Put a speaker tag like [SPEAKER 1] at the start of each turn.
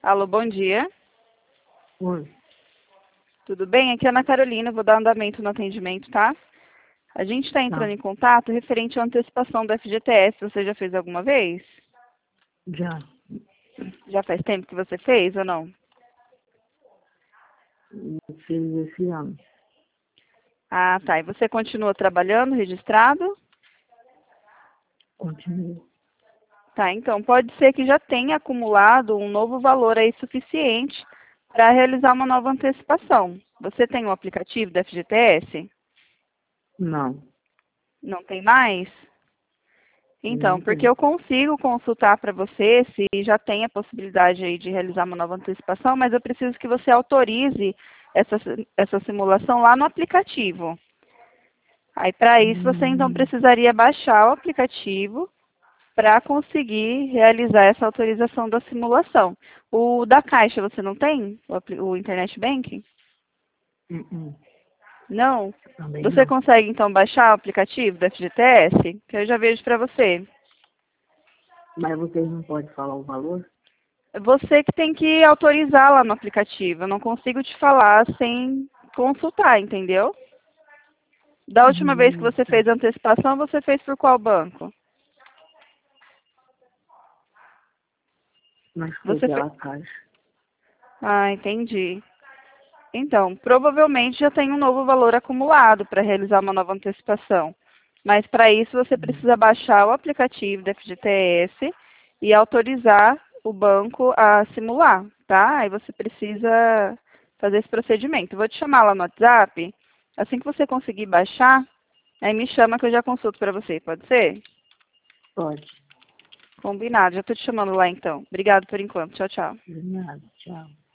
[SPEAKER 1] Alô, bom dia.
[SPEAKER 2] Oi.
[SPEAKER 1] Tudo bem? Aqui é a Ana Carolina, vou dar andamento no atendimento, tá? A gente está entrando
[SPEAKER 2] Tá.
[SPEAKER 1] em contato referente à antecipação do FGTS. Você já fez alguma vez?
[SPEAKER 2] Já.
[SPEAKER 1] Já faz tempo que você fez ou não?
[SPEAKER 2] Eu fiz esse ano.
[SPEAKER 1] Ah, tá. E você continua trabalhando, registrado?
[SPEAKER 2] Continuo.
[SPEAKER 1] Tá, então pode ser que já tenha acumulado um novo valor aí suficiente para realizar uma nova antecipação. Você tem o aplicativo do FGTS?
[SPEAKER 2] Não.
[SPEAKER 1] Não tem mais? Então,
[SPEAKER 2] Não
[SPEAKER 1] porque
[SPEAKER 2] tem.
[SPEAKER 1] eu consigo consultar para você se já tem a possibilidade aí de realizar uma nova antecipação, mas eu preciso que você autorize essa simulação lá no aplicativo. Aí, para isso, você então
[SPEAKER 2] Hum,
[SPEAKER 1] precisaria baixar o aplicativo para conseguir realizar essa autorização da simulação. O da Caixa você não tem? O Internet Banking?
[SPEAKER 2] hum.
[SPEAKER 1] Não?
[SPEAKER 2] Também
[SPEAKER 1] Você
[SPEAKER 2] não.
[SPEAKER 1] consegue então baixar o aplicativo da FGTS? Que eu já vejo para você.
[SPEAKER 2] Mas vocês não podem falar o valor?
[SPEAKER 1] Você que tem que autorizar lá no aplicativo. Eu não consigo te falar sem consultar, entendeu? Da última vez que você
[SPEAKER 2] Tá.
[SPEAKER 1] fez a antecipação, você fez por qual banco?
[SPEAKER 2] Mas foi
[SPEAKER 1] Você fe...
[SPEAKER 2] pela caixa.
[SPEAKER 1] Ah, entendi. Então, provavelmente já tem um novo valor acumulado para realizar uma nova antecipação. Mas para isso você
[SPEAKER 2] Hum.
[SPEAKER 1] precisa baixar o aplicativo da FGTS e autorizar o banco a simular, tá? Aí você precisa fazer esse procedimento. Vou te chamar lá no WhatsApp. Assim que você conseguir baixar, aí me chama que eu já consulto para você, pode ser?
[SPEAKER 2] Pode.
[SPEAKER 1] Combinado, já estou te chamando lá então. Obrigado por enquanto. Tchau, tchau.
[SPEAKER 2] De nada. Tchau.